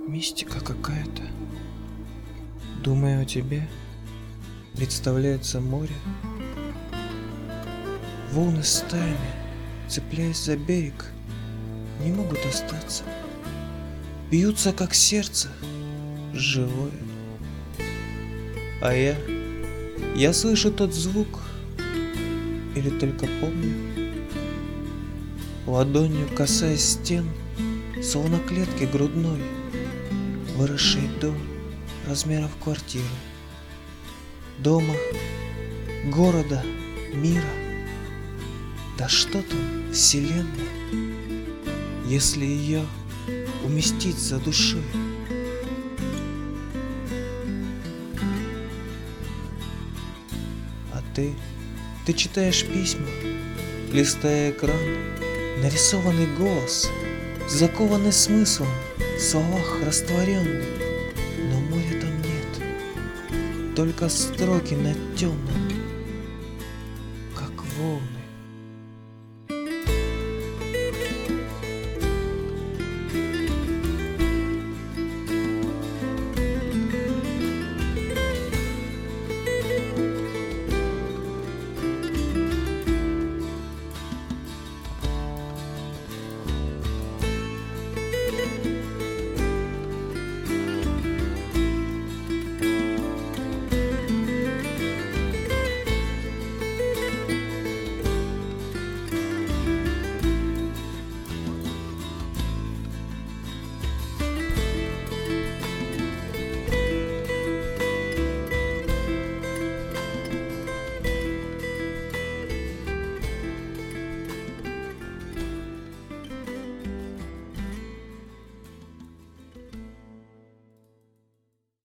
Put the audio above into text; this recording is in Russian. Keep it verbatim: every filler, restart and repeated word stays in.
Мистика какая-то. Думая о тебе, представляется море. Волны стаями, цепляясь за берег, не могут остаться. Бьются, как сердце, живое. А я, я слышу тот звук, или только помню, ладонью касаясь стен, словно клетки грудной, выросшей до размеров квартиры, дома, города, мира. Да что там, вселенной, если ее уместить за душой. А ты, ты читаешь письма, листая экран, нарисованный голос, закованный смыслом, в словах растворенный, но моря там нет, только строки на темном